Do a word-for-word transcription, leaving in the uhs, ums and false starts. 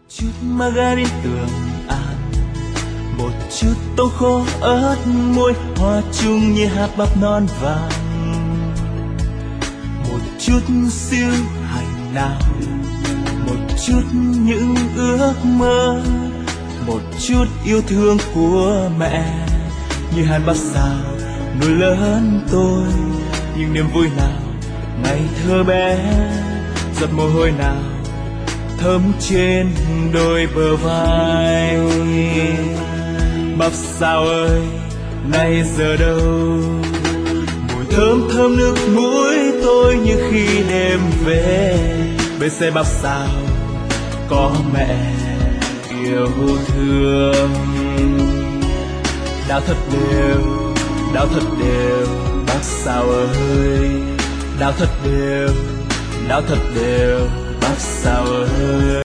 chút margarin tường an, một chút tôm khô ớt muối, hòa chung như hạt bắp non vàng. Một chút siêu hành nào, một chút những ước mơ, một chút yêu thương của mẹ, như hạt bắp xào nuôi lớn tôi. Những niềm vui nào ngày thơ bé, giọt mồ hôi nào thấm trên đôi bờ vai. Bắp xào ơi nay giờ đâu, mùi thơm thơm nước mũi tôi như khi đêm về. Bên xe bắp xào có mẹ yêu thương. Đào thật đều, đào thật đều bắp xào ơi, đào thật đều, đào thật đều bắp xào ơi.